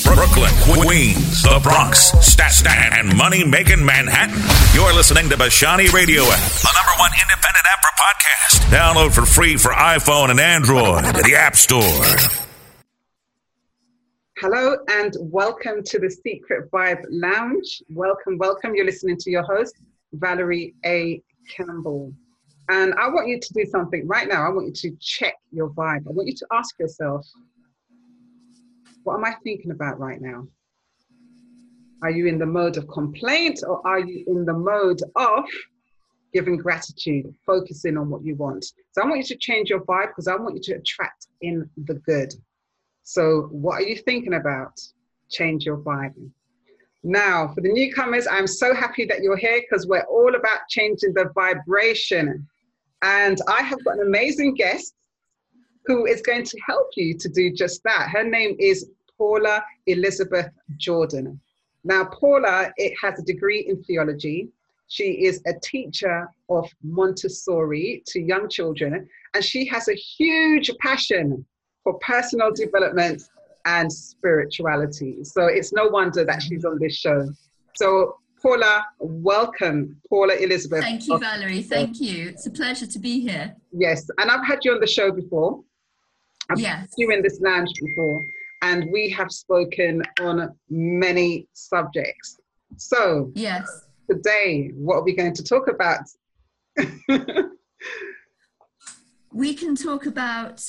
Brooklyn, Queens, the Bronx, Staten, and money-making Manhattan. You're listening to Bashani Radio app, the #1 independent app for podcasts. Download for free for iPhone and Android at the App Store. Hello and welcome to the Secret Vibe Lounge. Welcome. You're listening to your host, Valerie A. Campbell. And I want you to do something right now. I want you to check your vibe. I want you to ask yourself, what am I thinking about right now? Are you in the mode of complaint, or are you in the mode of giving gratitude, focusing on what you want? So I want you to change your vibe because I want you to attract in the good. So what are you thinking about? Change your vibe. Now, for the newcomers, I'm so happy that you're here because we're all about changing the vibration. And I have got an amazing guest who is going to help you to do just that. Her name is Paula Elizabeth Jordan. Now, Paula has a degree in theology. She is a teacher of Montessori to young children, and she has a huge passion for personal development and spirituality. So it's no wonder that she's on this show. So Paula, welcome. Paula Elizabeth. Thank you, Valerie. Thank you. It's a pleasure to be here. Yes, and I've had you on the show before. I've had you in this lounge before, and we have spoken on many subjects. So today, what are we going to talk about? We can talk about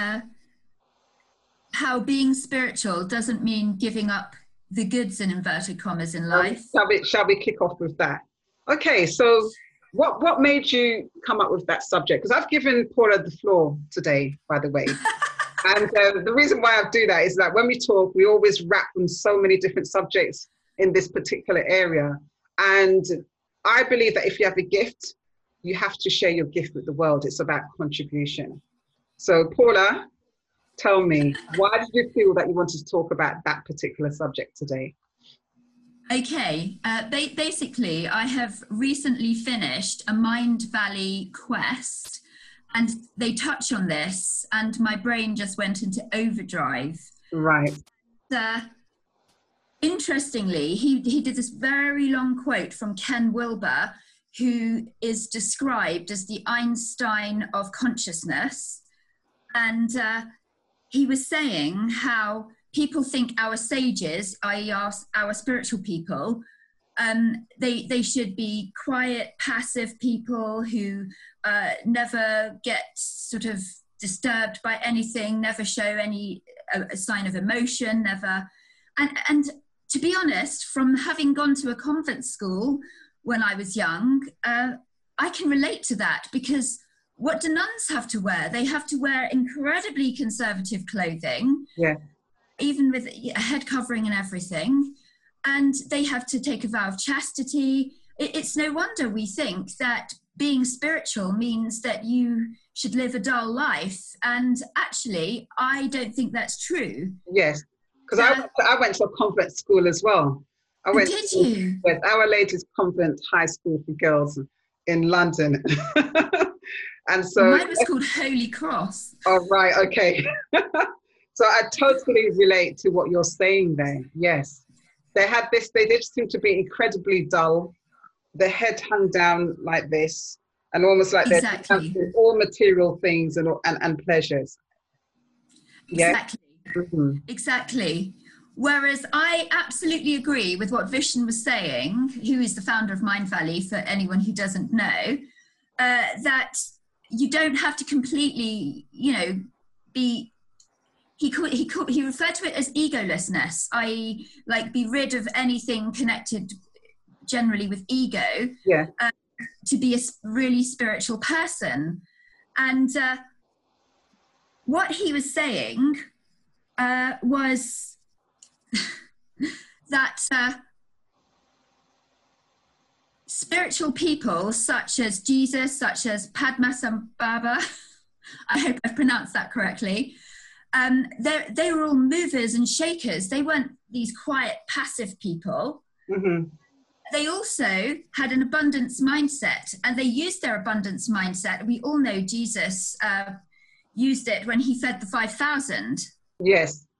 how being spiritual doesn't mean giving up the goods in inverted commas in life. Shall we kick off with that? Okay, so what made you come up with that subject? Because I've given Paula the floor today, by the way. And the reason why I do that is that when we talk, we always wrap on so many different subjects in this particular area. And I believe that if you have a gift, you have to share your gift with the world. It's about contribution. So Paula, tell me, why did you feel that you wanted to talk about that particular subject today? Okay, basically, I have recently finished a Mind Valley quest, and they touch on this, and my brain just went into overdrive. Right. Interestingly, he did this very long quote from Ken Wilber, who is described as the Einstein of consciousness, and he was saying how people think our sages, i.e. our spiritual people, they should be quiet, passive people who never get sort of disturbed by anything, never show any sign of emotion, never. And to be honest, from having gone to a convent school when I was young, I can relate to that, because what do nuns have to wear? They have to wear incredibly conservative clothing, even with a head covering and everything. And they have to take a vow of chastity. It's no wonder we think that being spiritual means that you should live a dull life. And actually, I don't think that's true. Yes, because I went to a convent school as well. Did you? With Our Lady's Convent High School for Girls in London. And so mine was called Holy Cross. Oh, right, okay. So I totally relate to what you're saying there. Yes. They did seem to be incredibly dull. The head hung down like this, and almost like they're all material things and pleasures. Exactly. Mm-hmm. Exactly. Whereas I absolutely agree with what Vishen was saying, who is the founder of Mind Valley, for anyone who doesn't know, that you don't have to completely, be. He referred to it as egolessness, i.e., like be rid of anything connected generally with ego, to be a really spiritual person. And what he was saying was that spiritual people such as Jesus, such as Padmasambhava, I hope I've pronounced that correctly, they were all movers and shakers. They weren't these quiet, passive people. Mm-hmm. They also had an abundance mindset, and they used their abundance mindset. We all know Jesus used it when he fed the 5,000. Yes.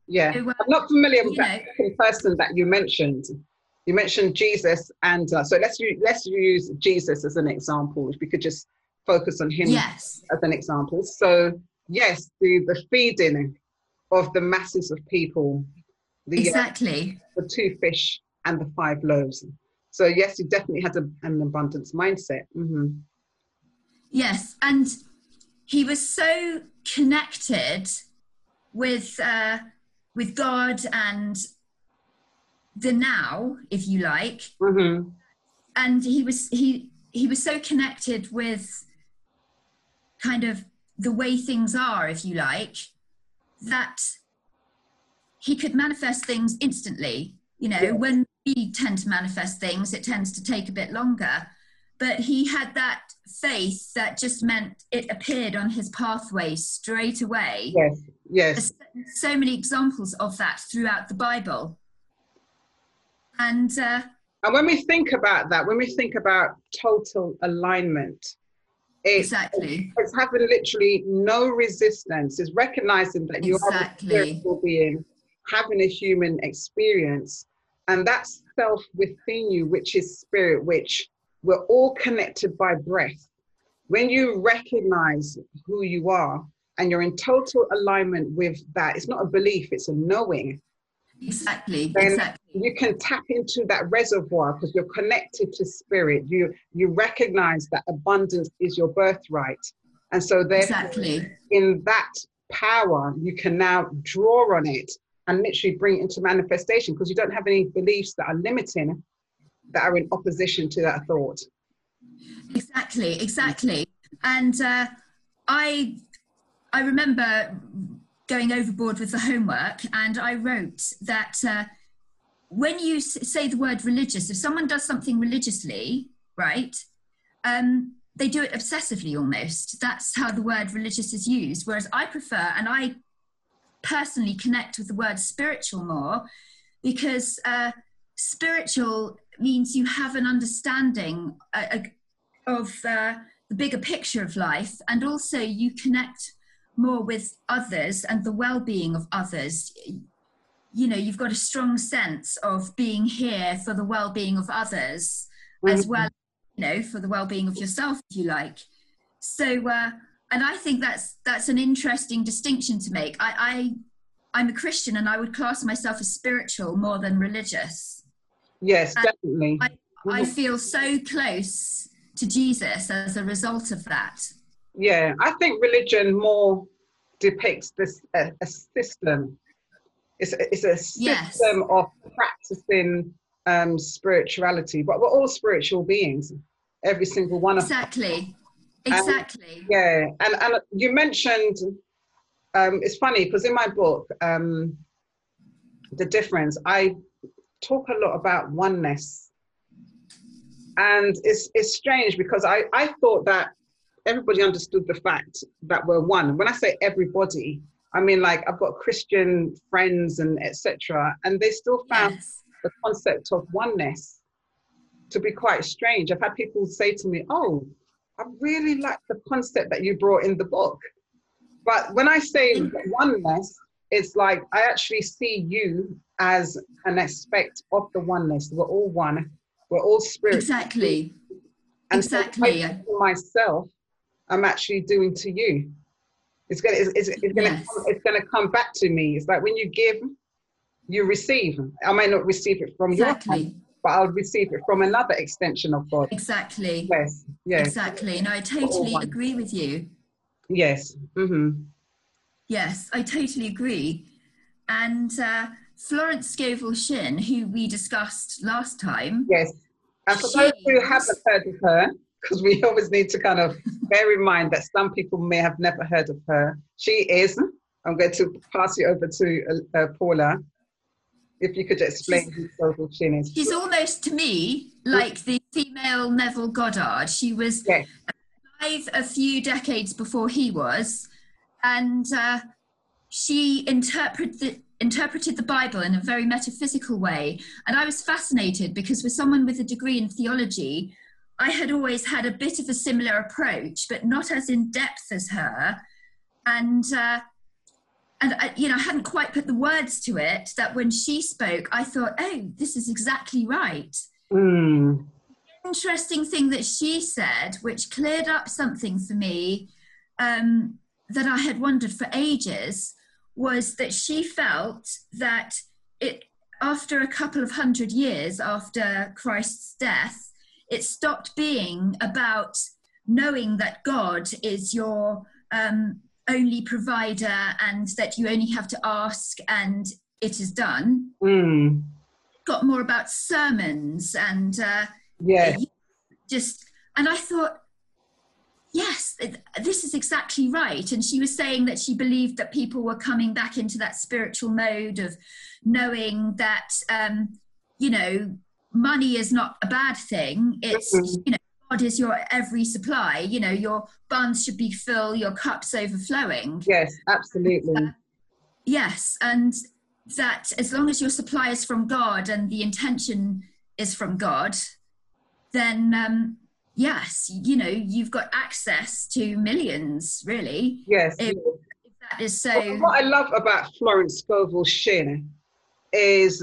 Yeah. So, I'm not familiar with you that second person that you mentioned. You mentioned Jesus, and so let's use Jesus as an example. If we could just focus on him yes, as an example. So yes, the feeding of the masses of people, exactly. the 2 fish and the 5 loaves. So yes, he definitely had an abundance mindset. Mm-hmm. Yes, and he was so connected with God and the now, if you like. Mm-hmm. And he was so connected with kind of the way things are, if you like, that he could manifest things instantly. When we tend to manifest things, it tends to take a bit longer. But he had that faith that just meant it appeared on his pathway straight away. Yes, yes. There's so many examples of that throughout the Bible. And when we think about that, when we think about total alignment, it's having literally no resistance. It's recognizing that you are a spiritual being, having a human experience, and that self within you, which is spirit, which we're all connected by breath. When you recognize who you are and you're in total alignment with that, it's not a belief, it's a knowing. Exactly. You can tap into that reservoir because you're connected to spirit. You recognize that abundance is your birthright. And so therefore, in that power, you can now draw on it and literally bring it into manifestation because you don't have any beliefs that are limiting, that are in opposition to that thought. Exactly. And I remember going overboard with the homework, and I wrote that when you say the word religious, if someone does something religiously, right, they do it obsessively almost. That's how the word religious is used. Whereas I prefer, and I personally connect with the word spiritual more, because spiritual means you have an understanding of the bigger picture of life, and also you connect more with others and the well-being of others. You've got a strong sense of being here for the well-being of others, as well, for the well-being of yourself, if you like. So, and I think that's an interesting distinction to make. I'm a Christian, and I would class myself as spiritual more than religious. Yes, and definitely. I feel so close to Jesus as a result of that. Yeah, I think religion more depicts this a system. It's a system of practicing spirituality, but we're all spiritual beings, every single one of us. Exactly. And you mentioned, it's funny because in my book, The Difference, I talk a lot about oneness, and it's strange because I thought that everybody understood the fact that we're one. When I say everybody, I mean, like, I've got Christian friends and etc., and they still found the concept of oneness to be quite strange. I've had people say to me, "Oh, I really like the concept that you brought in the book." But when I say oneness, it's like I actually see you as an aspect of the oneness. We're all one. We're all spirit. Exactly. And so for myself, I'm actually doing to you. It's gonna come back to me. It's like when you give, you receive. I may not receive it from your hand, but I'll receive it from another extension of God. Exactly. Yes. Exactly. No, I totally agree with you. Yes. Mm-hmm. Yes, I totally agree. And Florence Scovel Shinn, who we discussed last time. Yes. And for those who haven't heard of her, because we always need to kind of bear in mind that some people may have never heard of her. She is, I'm going to pass you over to Paula. If you could explain who Scovel Shinn is. She's almost, to me, like the female Neville Goddard. She was alive a few decades before he was, and she interpreted the Bible in a very metaphysical way. And I was fascinated because, with someone with a degree in theology, I had always had a bit of a similar approach, but not as in depth as her. And and I, I hadn't quite put the words to it, that when she spoke, I thought, oh, this is exactly right. Mm. Interesting thing that she said, which cleared up something for me that I had wondered for ages, was that she felt that after a couple of 100 years after Christ's death, it stopped being about knowing that God is your only provider and that you only have to ask and it is done. Mm. It got more about sermons and and I thought, yes, this is exactly right. And she was saying that she believed that people were coming back into that spiritual mode of knowing that, money is not a bad thing. It's, God is your every supply. Your barns should be full, your cup's overflowing. Yes, absolutely. Yes, and that as long as your supply is from God and the intention is from God, then yes, you've got access to millions, really. Yes. If that is so. What I love about Florence Scovel Shinn is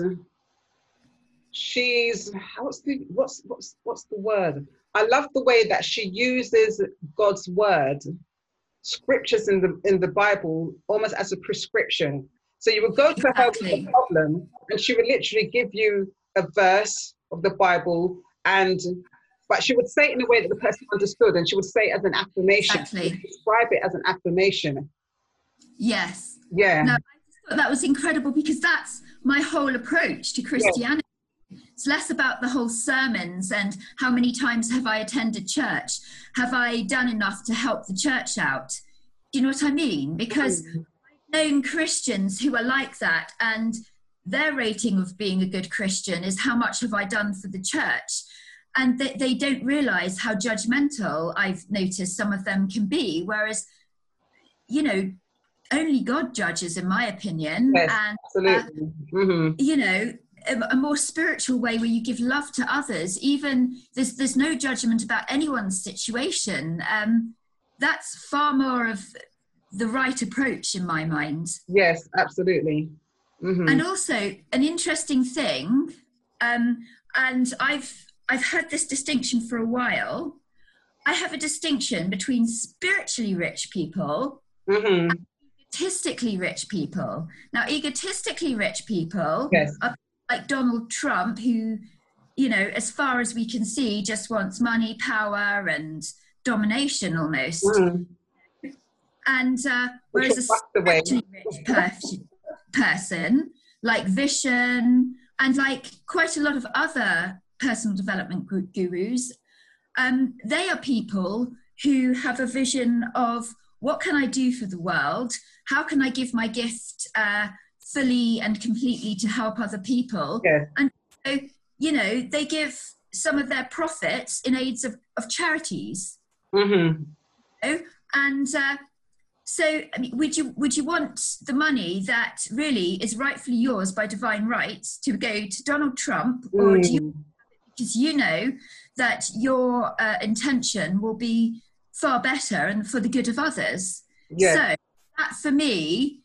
she's what's the word? I love the way that she uses God's word, scriptures in the Bible, almost as a prescription. So you would go to her with a problem, and she would literally give you a verse of the Bible, but she would say it in a way that the person understood, and she would say it as an affirmation. Exactly. Describe it as an affirmation. Yes. Yeah. No, I just thought that was incredible, because that's my whole approach to Christianity. Yeah. It's less about the whole sermons and how many times have I attended church? Have I done enough to help the church out? Do you know what I mean? Because I've known Christians who are like that, and their rating of being a good Christian is how much have I done for the church? And they don't realize how judgmental, I've noticed, some of them can be. Whereas, only God judges, in my opinion. Yes, and, absolutely. A more spiritual way where you give love to others, even there's no judgment about anyone's situation. That's far more of the right approach in my mind. Yes, absolutely. Mm-hmm. And also an interesting thing, and I've had this distinction for a while. I have a distinction between spiritually rich people and egotistically rich people. Now, egotistically rich people are like Donald Trump, who, as far as we can see, just wants money, power, and domination almost. And whereas a spiritually rich person, like Vishen, and like quite a lot of other personal development gurus, they are people who have a vision of, what can I do for the world? How can I give my gift fully and completely to help other people? And so, they give some of their profits in aids of charities. And so, I mean, would you want the money that really is rightfully yours by divine rights to go to Donald Trump, or do you, because that your intention will be far better and for the good of others? So that, for me,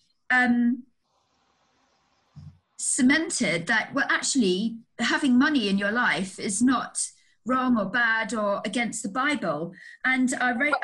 cemented that, well, actually, having money in your life is not wrong or bad or against the Bible. And I wrote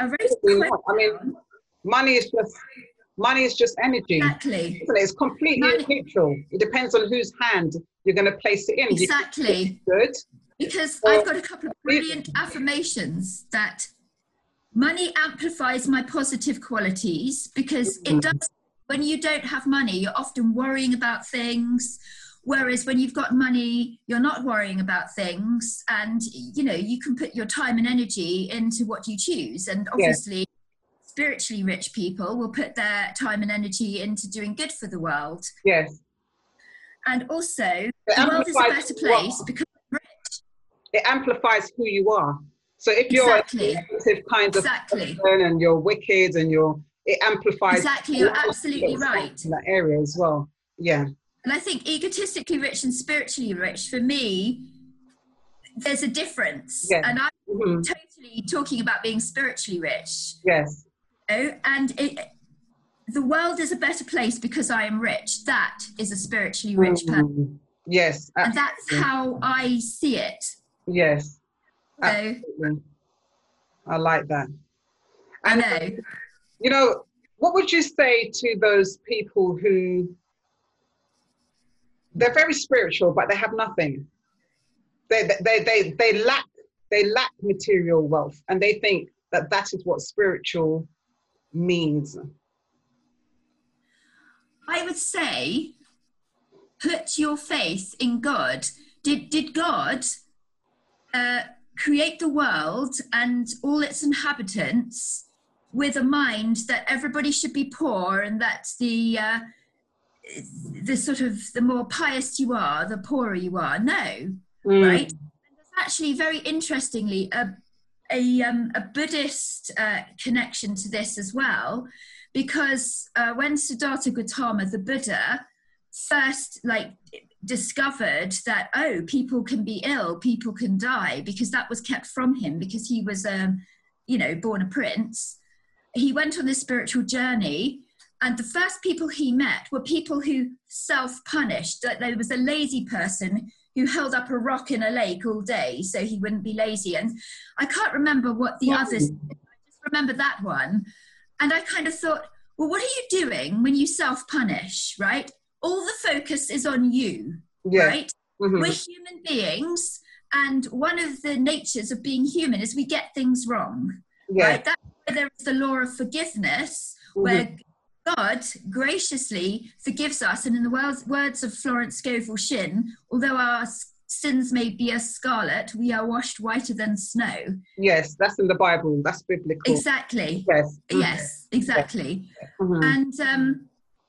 money is just energy. Exactly. It's completely neutral. It depends on whose hand you're going to place it in. Exactly. Good. Because I've got a couple of brilliant affirmations that money amplifies my positive qualities, because it does. When you don't have money, you're often worrying about things, whereas when you've got money, you're not worrying about things, and you can put your time and energy into what you choose. And obviously, spiritually rich people will put their time and energy into doing good for the world. Yes. And also, the world is a better place because you're rich. It amplifies who you are. So if you're a negative kind of person and you're wicked and it amplifies. Exactly, you're absolutely right. In that area as well. Yeah. And I think egotistically rich and spiritually rich, for me, there's a difference. Yeah. And I'm totally talking about being spiritually rich. Yes. And the world is a better place because I am rich. That is a spiritually rich person. Yes. Absolutely. And that's how I see it. Yes. So, absolutely. I like that. And I know. What would you say to those people who, they're very spiritual, but they have nothing? They lack material wealth, and they think that is what spiritual means. I would say, put your faith in God. Did God create the world and all its inhabitants with a mind that everybody should be poor, and that the sort of, the more pious you are, the poorer you are? No, right? And there's actually, very interestingly, a Buddhist connection to this as well, because when Siddhartha Gautama, the Buddha, first discovered that, people can be ill, people can die, because that was kept from him because he was born a prince. He went on this spiritual journey, and the first people he met were people who self-punished. There was a lazy person who held up a rock in a lake all day so he wouldn't be lazy, and I can't remember what the others did. I just remember that one. And I kind of thought, well, what are you doing when you self-punish, right? All the focus is on you, right? Mm-hmm. We're human beings, and one of the natures of being human is we get things wrong, right? That's why there is the law of forgiveness, where God graciously forgives us. And in the words of Florence Scovel Shinn, although our sins may be as scarlet, we are washed whiter than snow. Yes, that's in the Bible. That's biblical. Exactly. Yes. Mm-hmm. Yes, exactly. Mm-hmm. And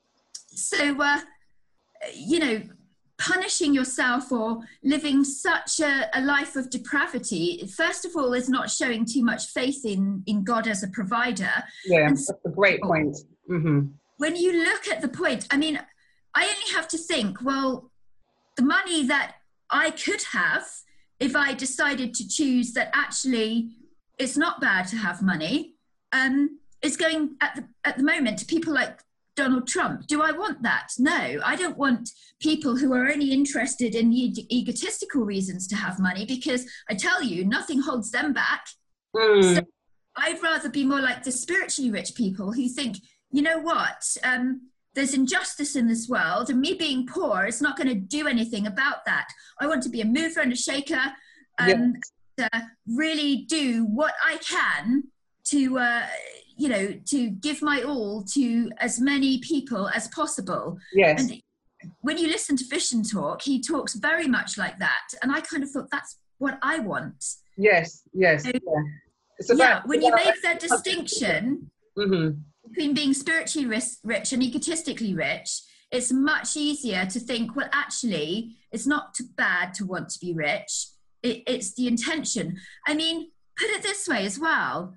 punishing yourself or living such a life of depravity, first of all, is not showing too much faith in God as a provider. Yeah, that's a great point. Mm-hmm. When you look at the point, I mean, I only have to think, well, the money that I could have, if I decided to choose that actually it's not bad to have money, is going at the moment to people like Donald Trump. Do I want that? No, I don't want people who are only interested in egotistical reasons to have money, because I tell you, nothing holds them back. So I'd rather be more like the spiritually rich people who think, you know what, there's injustice in this world, and me being poor is not going to do anything about that. I want to be a mover and a shaker, to really do what I can to give my all to as many people as possible. Yes. And when you listen to Vision Talk, he talks very much like that. And I kind of thought, that's what I want. Yes, yes. So, yeah. It's about, when you make that distinction mm-hmm. between being spiritually rich and egotistically rich, it's much easier to think, well, actually, it's not too bad to want to be rich. It's the intention. I mean, put it this way as well.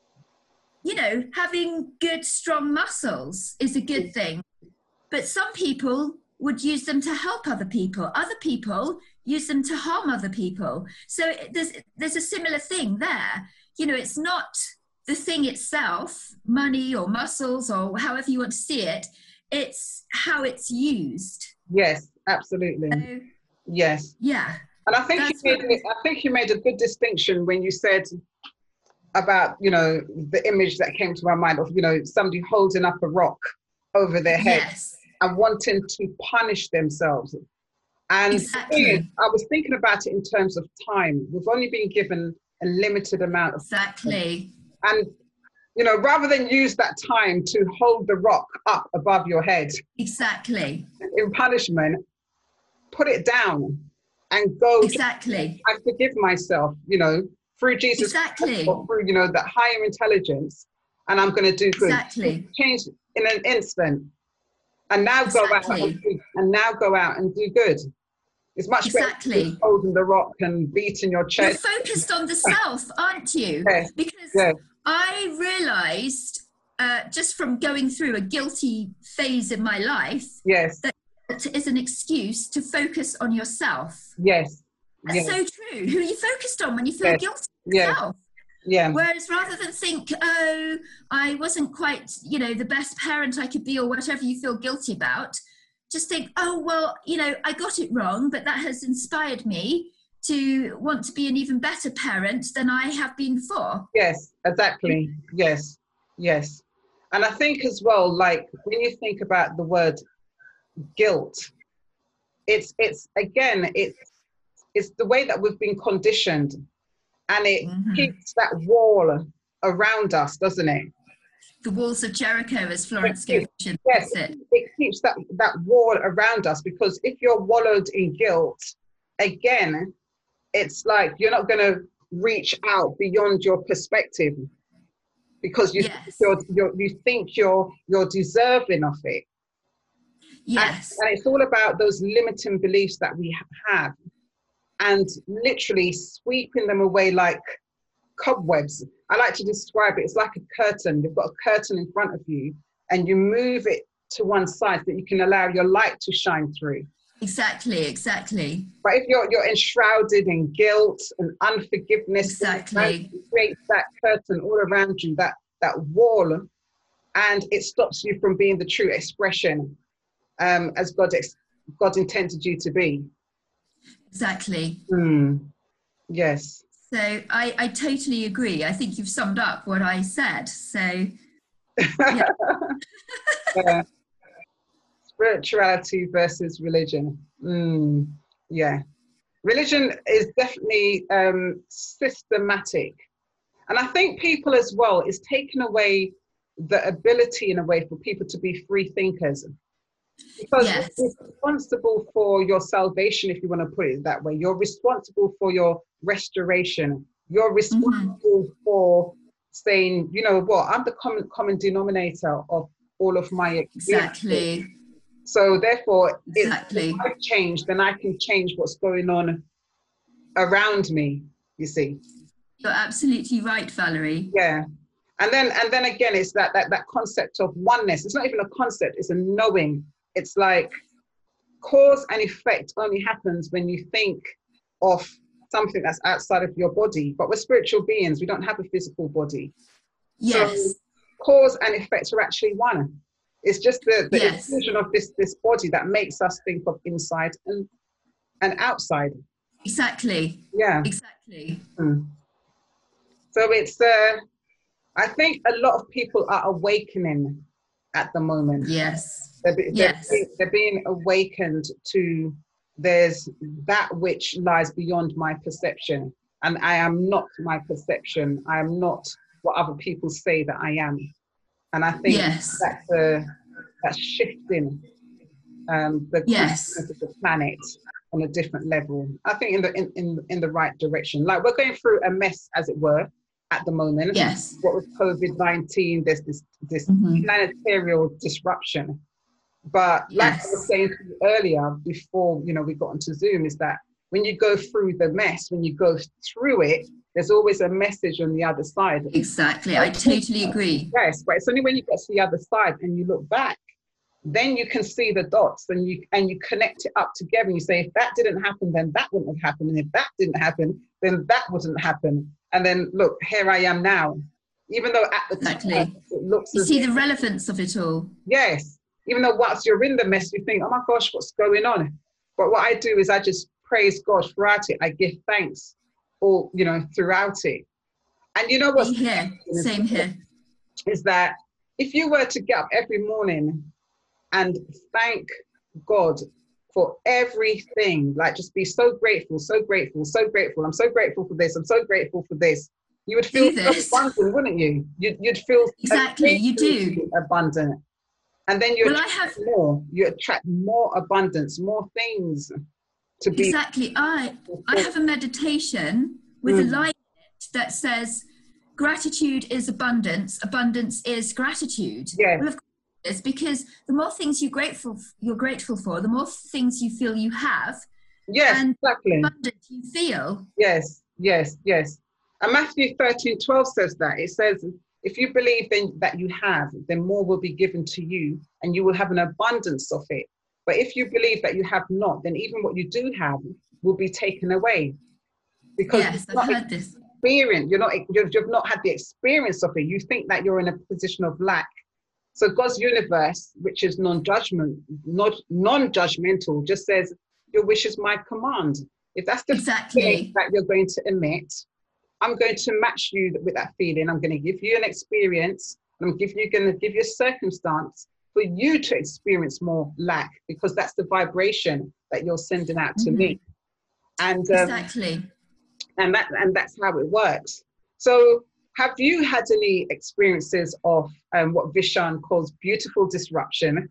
Having good, strong muscles is a good thing. But some people would use them to help other people. Other people use them to harm other people. So there's a similar thing there. It's not the thing itself, money or muscles or however you want to see it. It's how it's used. Yes, absolutely. So, yes. Yeah. And I think you made a good distinction when you said about, the image that came to my mind of, somebody holding up a rock over their head. Yes. And wanting to punish themselves. And exactly. I was thinking about it in terms of time. We've only been given a limited amount of exactly. time. And, rather than use that time to hold the rock up above your head. Exactly. In punishment, put it down and go. Exactly. I forgive myself, through Jesus. Exactly. Or through, that higher intelligence. And I'm going to do good. Exactly. Change in an instant. And now go out and do good. It's much better than holding the rock and beating your chest. You're focused on the self, aren't you? Yes. Because I realised just from going through a guilty phase in my life, that it is an excuse to focus on yourself. Yes. That's so true. Who are you focused on when you feel guilty yourself? Yeah. Whereas rather than think, oh, I wasn't quite, the best parent I could be, or whatever you feel guilty about, just think, oh, well, I got it wrong, but that has inspired me to want to be an even better parent than I have been before. Yes, exactly. Yes, yes. And I think as well, like when you think about the word guilt, it's the way that we've been conditioned, and it keeps that wall around us, doesn't it? The walls of Jericho, as Florence Scovel. Yes, it keeps that wall around us, because if you're wallowed in guilt, again, it's like you're not going to reach out beyond your perspective, because you think you're deserving of it. Yes. And it's all about those limiting beliefs that we have, and literally sweeping them away like cobwebs. I like to describe it, it's like a curtain. You've got a curtain in front of you, and you move it to one side so that you can allow your light to shine through. Exactly. But if you're enshrouded in guilt and unforgiveness, exactly, it creates that curtain all around you, that wall, and it stops you from being the true expression as God intended you to be. Exactly. Yes. So I totally agree. I think you've summed up what I said. So, yeah. Yeah. Spirituality versus religion. Yeah. Religion is definitely systematic. And I think people as well, is taking away the ability in a way for people to be free thinkers. Because you're responsible for your salvation, if you want to put it that way. You're responsible for your restoration. You're responsible for saying, you know what, I'm the common denominator of all of my experiences. Exactly. So therefore, if I change, then I can change what's going on around me, you see. You're absolutely right, Valerie. Yeah. And then again, it's that concept of oneness. It's not even a concept, it's a knowing. It's like cause and effect only happens when you think of something that's outside of your body. But we're spiritual beings, we don't have a physical body. Yes. So cause and effect are actually one. It's just the inclusion of this body that makes us think of inside and outside. Exactly. Yeah. Exactly. So it's I think a lot of people are awakening at the moment. Yes. They're being awakened to there's that which lies beyond my perception. And I am not my perception. I am not what other people say that I am. And I think that's shifting the consciousness of the planet on a different level. I think in the right direction. Like we're going through a mess, as it were, at the moment. Yes. What with COVID-19, there's this planetary disruption. But like I was saying to you earlier, before we got onto Zoom, is that when you go through the mess, when you go through it, there's always a message on the other side. Exactly, I totally agree. Yes, but it's only when you get to the other side and you look back, then you can see the dots and you connect it up together. And you say, if that didn't happen, then that wouldn't have happened. And if that didn't happen, then that wouldn't happen. And then look, here I am now. Even though at the time it looks you see the relevance of it all. Yes. Even though once you're in the mess, you think, oh my gosh, what's going on? But what I do is I just praise God throughout it. I give thanks all, throughout it. And you know what's same here. Is that if you were to get up every morning and thank God for everything, like just be so grateful, so grateful, so grateful. I'm so grateful for this. I'm so grateful for this. You would feel so abundant, wouldn't you? You'd feel exactly. You do abundant, and then you attract more abundance, more things to be. Exactly. I have a meditation with a line in it that says, "Gratitude is abundance. Abundance is gratitude." Yeah. Well, of course it is, because the more things you're grateful for, the more things you feel you have. Yes, and exactly. Abundant you feel. Yes. And Matthew 13:12 says that. It says, if you believe then that you have, then more will be given to you and you will have an abundance of it. But if you believe that you have not, then even what you do have will be taken away. Because I've heard this. experience, you've not had the experience of it. You think that you're in a position of lack. So God's universe, which is non-judgmental, just says, your wish is my command. If that's the feeling that you're going to emit, I'm going to match you with that feeling. I'm going to give you an experience. I'm going to give you a circumstance for you to experience more lack, because that's the vibration that you're sending out to me. And and that's how it works. So have you had any experiences of what Vishaan calls beautiful disruption?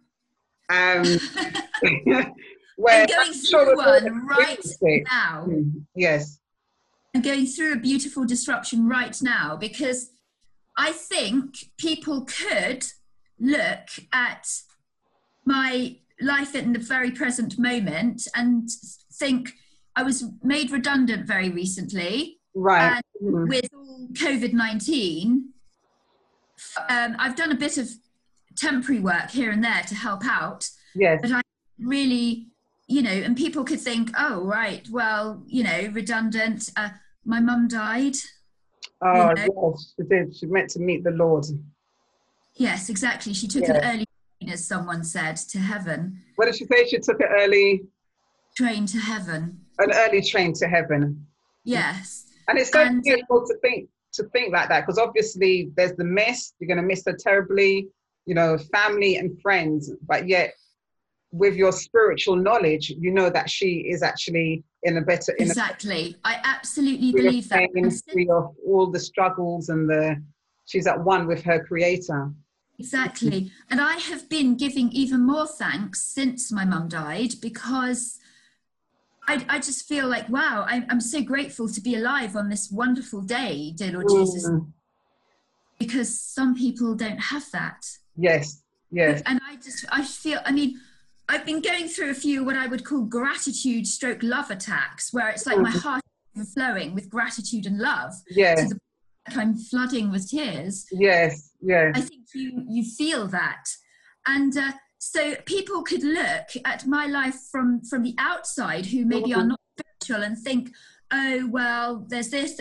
Where I'm going through one right now. Yes. I'm going through a beautiful disruption right now, because I think people could look at my life in the very present moment and think I was made redundant very recently. Right. And with all COVID-19, I've done a bit of temporary work here and there to help out. Yes. But I really, and people could think, oh, right, well, redundant. My mum died. Oh, yes, she did. She meant to meet the Lord. Yes, exactly. She took an early train, as someone said, to heaven. What did she say? She took an early train to heaven. An early train to heaven. Yes. And it's so beautiful to think like that, because obviously there's the miss. You're going to miss her terribly, family and friends, but yet with your spiritual knowledge, you know that she is actually in a better... Exactly. I absolutely believe that. Free of all the struggles and she's at one with her creator. Exactly. And I have been giving even more thanks since my mum died, because I just feel like, wow, I'm so grateful to be alive on this wonderful day, dear Lord Jesus, because some people don't have that. Yes, yes. And I feel, I've been going through a few what I would call gratitude / love attacks, where it's like my heart is overflowing with gratitude and love. Yes. To the point I'm flooding with tears. Yes, yes. I think you feel that. And so people could look at my life from the outside, who maybe are not spiritual, and think, oh, well, there's this,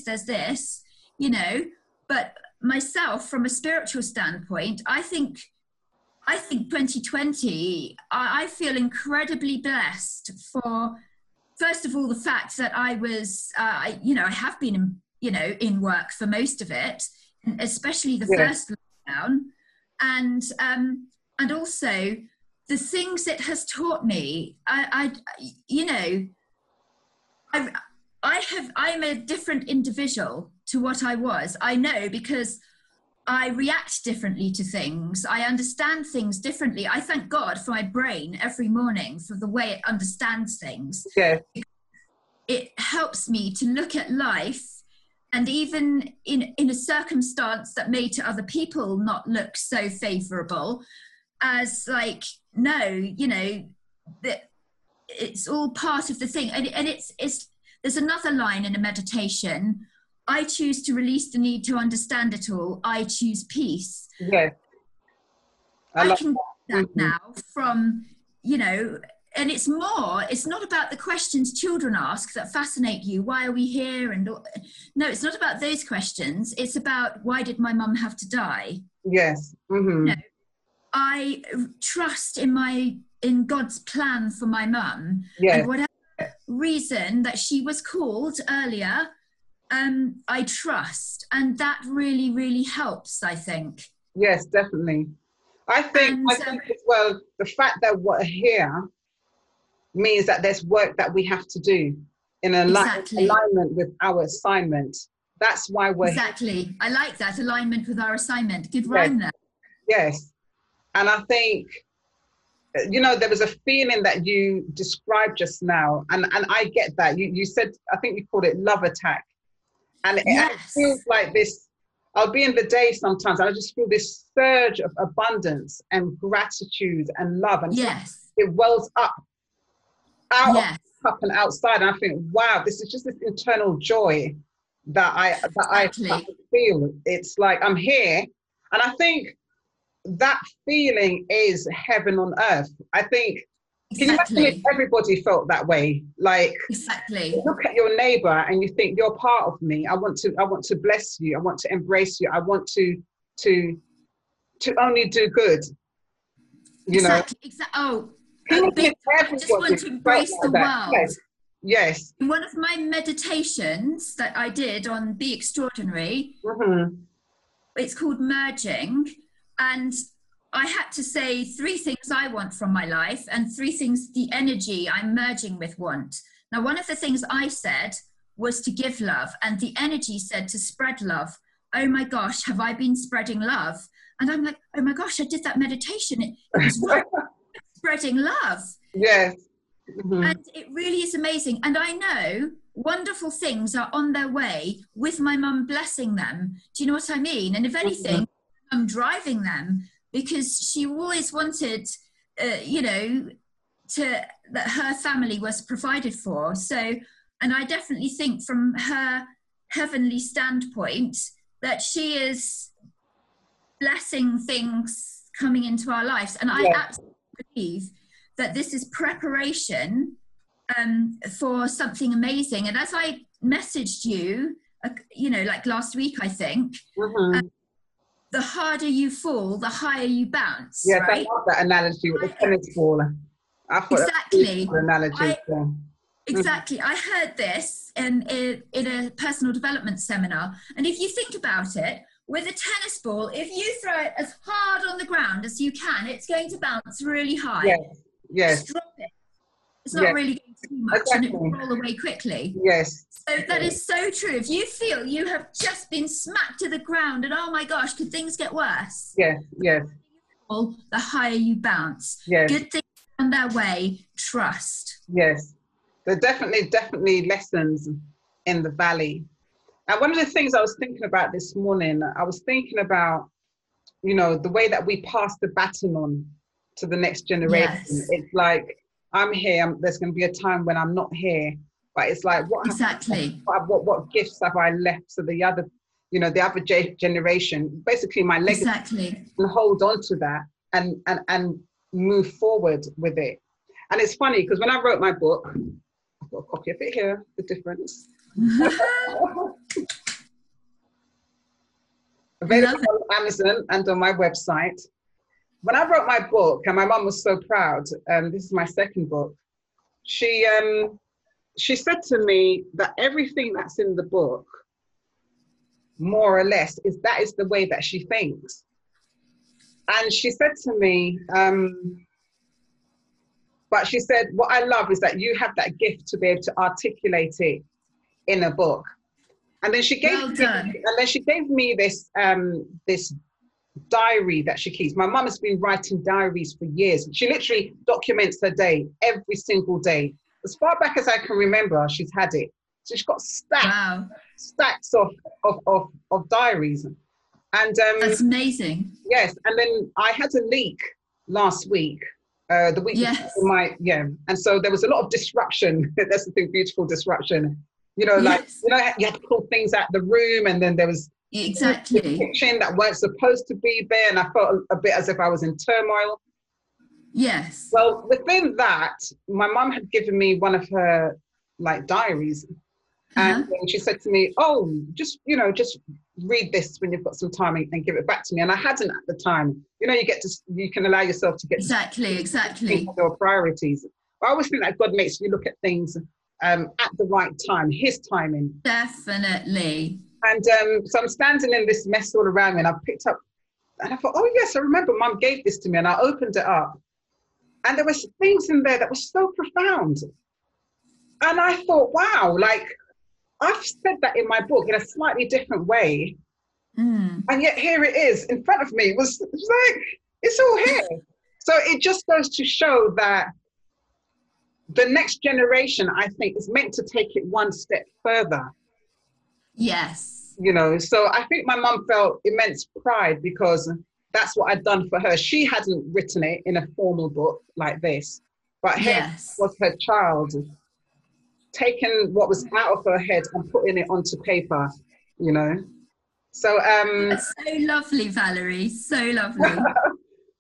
but myself, from a spiritual standpoint, I think 2020, I feel incredibly blessed for, first of all, the fact that I was, I have been, in work for most of it, especially the first lockdown, and also the things it has taught me. I'm a different individual to what I was. I know, because I react differently to things. I understand things differently. I thank God for my brain every morning, for the way it understands things. Yes. It helps me to look at life, and even in a circumstance that may to other people not look so favorable, as like, no, that it's all part of the thing. And it's there's another line in a meditation: I choose to release the need to understand it all. I choose peace. Yes. I can do that now from, and it's not about the questions children ask that fascinate you. Why are we here? No, it's not about those questions. It's about, why did my mum have to die? Yes. Mm-hmm. I trust in God's plan for my mum. Yes. And whatever reason that she was called earlier, I trust, and that really, really helps, I think. Yes, definitely. I think as well, the fact that we're here means that there's work that we have to do in alignment with our assignment. That's why we're here. I like that, alignment with our assignment. Good rhyme there. Yes. And I think, there was a feeling that you described just now, and I get that. You said, I think you called it love attack. And it feels like this, I'll be in the day sometimes, and I just feel this surge of abundance and gratitude and love. And it wells up out of the cup and outside. And I think, wow, this is just this internal joy that I feel. It's like I'm here. And I think that feeling is heaven on earth. I think Can you imagine if everybody felt that way? Like, exactly. You look at your neighbor and you think, you're part of me. I want to bless you. I want to embrace you. I want to only do good. You know? Exactly. Oh, I just want to embrace the world. Yes. In one of my meditations that I did on Be Extraordinary, it's called Merging, and I had to say 3 things I want from my life and 3 things the energy I'm merging with want. Now, one of the things I said was to give love, and the energy said to spread love. Oh my gosh, have I been spreading love? And I'm like, oh my gosh, I did that meditation. It was right. Spreading love. Yes. And it really is amazing. And I know wonderful things are on their way with my mum blessing them. Do you know what I mean? And if anything, I'm driving them, because she always wanted, that her family was provided for. So, and I definitely think from her heavenly standpoint that she is blessing things coming into our lives. And I absolutely believe that this is preparation for something amazing. And as I messaged you, like last week, I think, the harder you fall, the higher you bounce. Yes, right? I love that analogy with the tennis ball. I thought exactly. That analogy. Exactly. I heard this in a personal development seminar. And if you think about it, with a tennis ball, if you throw it as hard on the ground as you can, it's going to bounce really high. Yes. Just drop it. It's not really going to do much, and it will roll away quickly. Yes. So that is so true. If you feel you have just been smacked to the ground and, oh my gosh, could things get worse? Yes. The higher you bounce. Yes. Good things on their way, trust. Yes. There are definitely lessons in the valley. And one of the things I was thinking about this morning, I was thinking about, the way that we pass the baton on to the next generation. Yes. It's like, I'm here, there's going to be a time when I'm not here. But it's like, what gifts have I left to the other, the other generation? Basically, my legacy, and hold on to that and move forward with it. And it's funny, because when I wrote my book, I've got a copy of it here, The Difference. Available on Amazon and on my website. When I wrote my book, and my mum was so proud, this is my second book, she said to me that everything that's in the book, more or less, is the way that she thinks. And she said to me, but she said, what I love is that you have that gift to be able to articulate it in a book. And then she gave me this this diary that she keeps. My mum has been writing diaries for years. She literally documents her day every single day. As far back as I can remember, she's had it. So she's got stacks of diaries. And that's amazing. Yes. And then I had a leak last week. The week before and so there was a lot of disruption. That's the thing, beautiful disruption. You had to pull things out the room, and then there was the kitchen that weren't supposed to be there, and I felt a bit as if I was in turmoil. Yes. Well, within that, my mum had given me one of her diaries, and she said to me, "Oh, just read this when you've got some time and give it back to me." And I hadn't at the time. You can allow yourself to get exactly your priorities. But I always think that God makes you look at things at the right time, His timing. Definitely. And so I'm standing in this mess all around me, and I picked up, and I thought, oh yes, I remember Mum gave this to me, and I opened it up, and there was things in there that were so profound. And I thought, wow, I've said that in my book in a slightly different way. And yet here it is in front of me. It's all here. So it just goes to show that the next generation, I think, is meant to take it one step further. Yes. So I think my mum felt immense pride because that's what I'd done for her. She hadn't written it in a formal book like this, but was her child taking what was out of her head and putting it onto paper, So that's so lovely, Valerie. So lovely.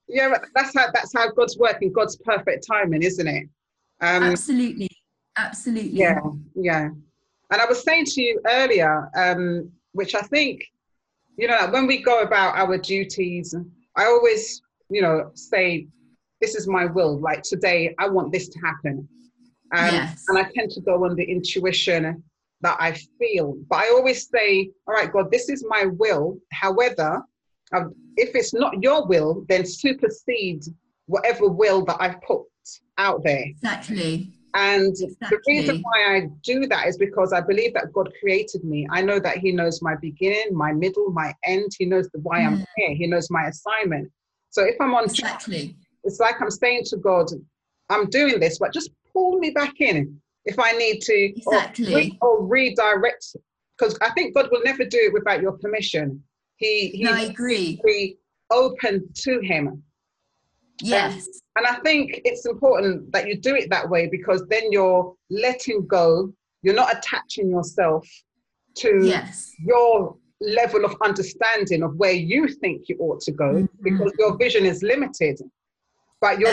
Yeah, but that's how God's working, God's perfect timing, isn't it? Absolutely. Yeah, yeah. And I was saying to you earlier, which I think, when we go about our duties, I always, say, this is my will. Like today, I want this to happen. Yes. And I tend to go on the intuition that I feel. But I always say, all right, God, this is my will. However, if it's not your will, then supersede whatever will that I've put out there. Exactly. And the reason why I do that is because I believe that God created me. I know that he knows my beginning, my middle, my end. He knows why I'm here. He knows my assignment. So if I'm on track, it's like I'm saying to God, I'm doing this, but just pull me back in if I need to, or redirect. Because I think God will never do it without your permission. I agree. Be open to him. Yes. And I think it's important that you do it that way, because then you're letting go. You're not attaching yourself to your level of understanding of where you think you ought to go, because your vision is limited. But you're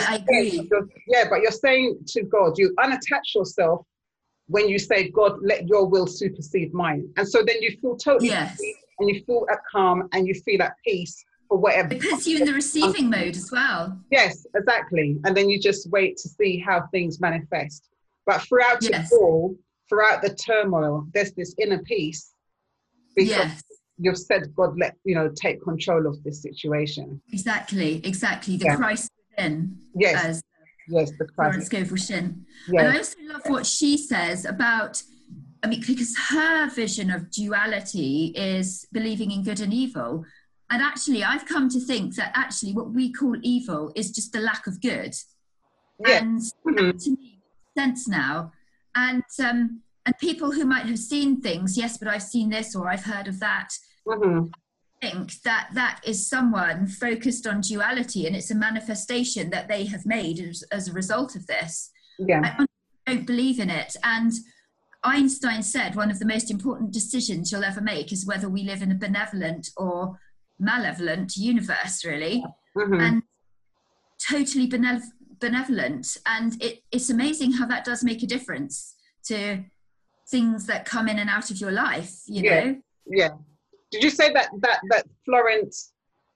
saying to God, you unattach yourself when you say, God, let your will supersede mine. And so then you feel totally free, and you feel at calm, and you feel at peace for whatever. It puts you in the receiving mode as well. Yes, exactly. And then you just wait to see how things manifest. But throughout it all, throughout the turmoil, there's this inner peace, because you've said, God, take control of this situation. Exactly. The Christ within. Yes, the Christ. Florence Scovel Shinn. And I also love what she says about, because her vision of duality is believing in good and evil. And actually, I've come to think that actually what we call evil is just the lack of good. Yeah. And that to me makes sense now. And people who might have seen things, yes, but I've seen this or I've heard of that, I think that is someone focused on duality, and it's a manifestation that they have made as a result of this. Yeah. I don't believe in it. And Einstein said one of the most important decisions you'll ever make is whether we live in a benevolent or malevolent universe, really, and totally benevolent. And it's amazing how that does make a difference to things that come in and out of your life, you know? Yeah. Did you say that Florence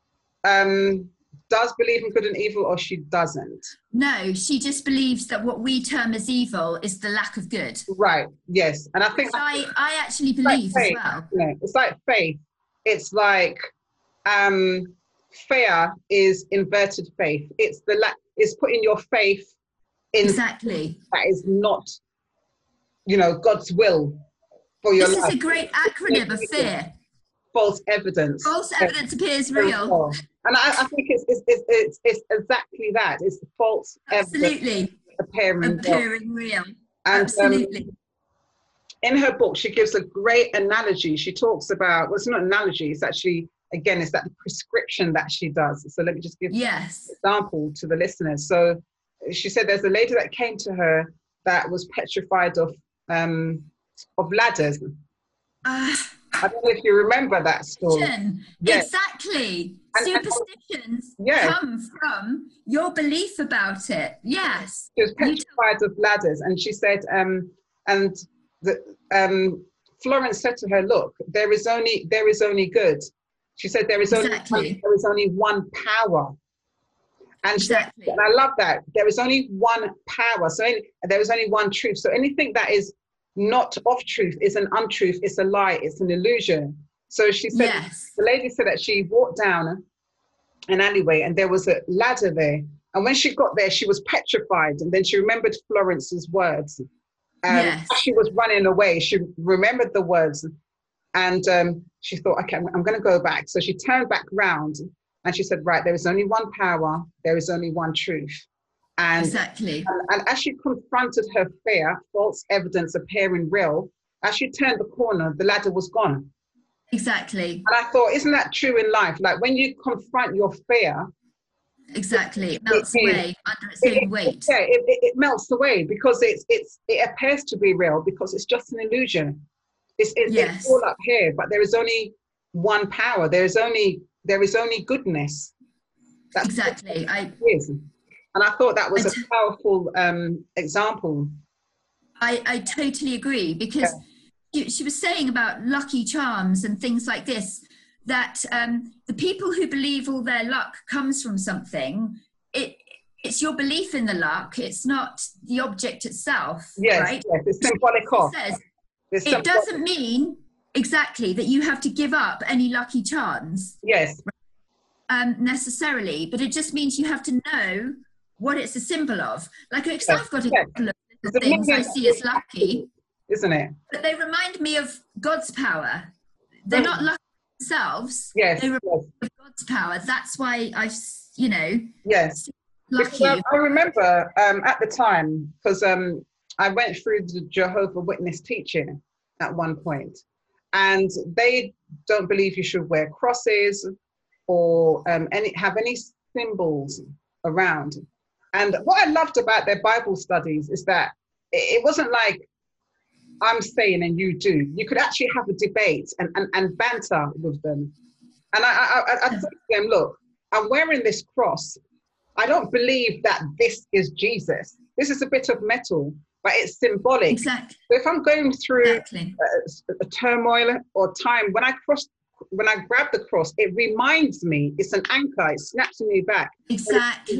does believe in good and evil, or she doesn't? No, she just believes that what we term as evil is the lack of good. Right, yes. And I think I actually believe as well. Yeah, it's like faith. It's like fear is inverted faith. It's it's putting your faith in that is not, God's will for your life. This is a great acronym of fear. False evidence. False evidence appears real. And I think it's exactly that. It's the false evidence appearing real. And, absolutely. In her book, she gives a great analogy. She talks about, it's not an analogy, it's actually, again, it's that prescription that she does. So let me just give an example to the listeners. So she said there's a lady that came to her that was petrified of ladders. I don't know if you remember that story. Exactly. Superstitions come from your belief about it. Yes. She was petrified of ladders, and she said, Florence said to her, "Look, there is only good." She said, "There is only one power." And and I love that. There is only one power. So there is only one truth. So anything that is not of truth is an untruth, it's a lie, it's an illusion. So she said, the lady said that she walked down an alleyway and there was a ladder there. And when she got there, she was petrified. And then she remembered Florence's words. As she was running away, she remembered the words. And she thought, okay, I'm going to go back. So she turned back round and she said, right, there is only one power, there is only one truth. And, and as she confronted her fear, false evidence appearing real, as she turned the corner, the ladder was gone. Exactly. And I thought, isn't that true in life? Like when you confront your fear. Exactly. It melts away under its own weight. Yeah, it melts away because it appears to be real because it's just an illusion. It's all up here, but there is only one power. There is only goodness. That's exactly. And I thought that was a powerful example. I totally agree, because she was saying about lucky charms and things like this, that the people who believe all their luck comes from something, it's your belief in the luck, it's not the object itself, right? Yes, it's symbolic of. It doesn't mean exactly that you have to give up any lucky charms. Yes. Necessarily, but it just means you have to know what it's a symbol of. Like, I've got a couple of things I see as lucky, isn't it? But they remind me of God's power. They're not lucky themselves. Yes. They remind me of God's power. That's why Yes. Lucky. I remember at the time, because I went through the Jehovah Witness teaching at one point, and they don't believe you should wear crosses or have any symbols around. And what I loved about their Bible studies is that it wasn't like I'm saying and you do. You could actually have a debate and banter with them. And I said to them, look, I'm wearing this cross. I don't believe that this is Jesus. This is a bit of metal, but it's symbolic. Exactly. So if I'm going through a turmoil or time, when I grab the cross, it reminds me, it's an anchor, it snaps me back. Exactly.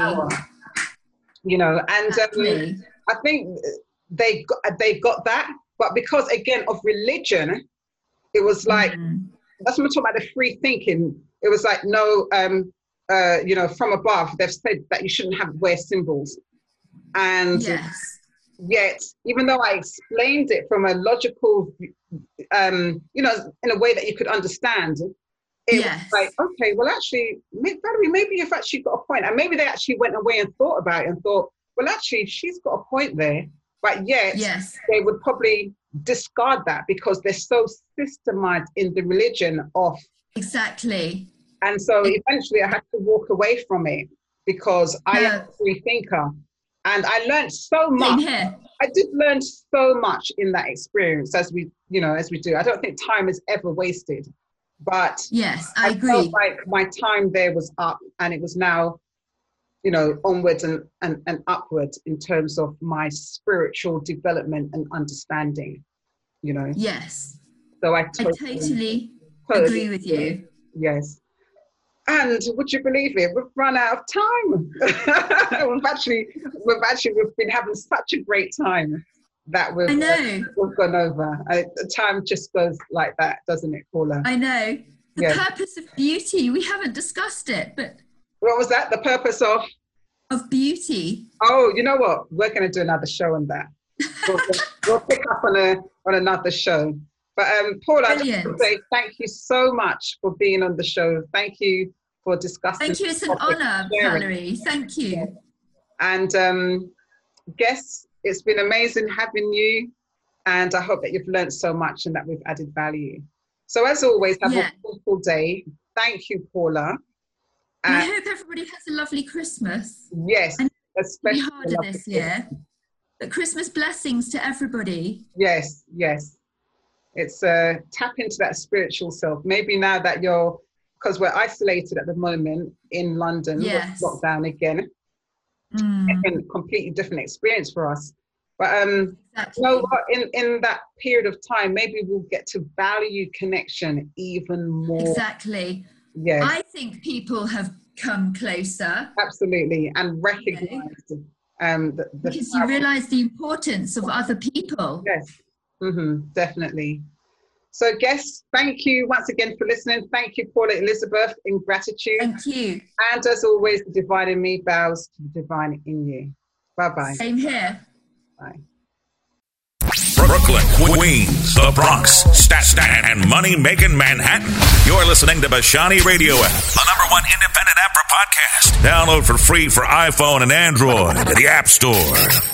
And I think they got that, but because again of religion, it was like, that's what I'm talking about, the free thinking. It was like, no, from above, they've said that you shouldn't wear symbols. And yet, even though I explained it from a logical, in a way that you could understand, it was like, okay, well, actually, Valerie, maybe you've actually got a point. And maybe they actually went away and thought about it and thought, well, actually, she's got a point there. But yet, they would probably discard that because they're so systemized in the religion of. Exactly. And so eventually I had to walk away from it because I am a free thinker. And I learned so much. Same here. I did learn so much in that experience, as we do. I don't think time is ever wasted. But yes, I agree. Felt like my time there was up, and it was now, onwards and upwards in terms of my spiritual development and understanding, Yes. So I totally agree with you. Yes. And would you believe it? We've run out of time. we've been having such a great time that we've gone over. The time just goes like that, doesn't it, Paula? I know. The purpose of beauty, we haven't discussed it, but. What was that? The purpose of? Of beauty. Oh, you know what? We're going to do another show on that. We'll pick up on another show. But Paula, I just want to say thank you so much for being on the show. Thank you for discussing. Thank you. It's an honor, Valerie. Thank you. And guests, it's been amazing having you. And I hope that you've learned so much and that we've added value. So as always, have a wonderful day. Thank you, Paula. And I hope everybody has a lovely Christmas. Yes, especially harder this year. But Christmas blessings to everybody. Yes. It's tap into that spiritual self. Maybe now that because we're isolated at the moment in London, we're locked down again. A completely different experience for us. But you know what? In that period of time, maybe we'll get to value connection even more. Exactly. Yes. I think people have come closer. Absolutely, and recognized because you realise the importance of other people. Yes. Definitely. So guests, thank you once again for listening. Thank you, Paula Elizabeth, in gratitude. Thank you. And as always, the divine in me bows to the divine in you. Bye-bye. Same here. Bye. Brooklyn, Queens, the Bronx, Staten, and money-making Manhattan. You're listening to Bashani Radio app, the #1 independent app for podcasts. Download for free for iPhone and Android at the App Store.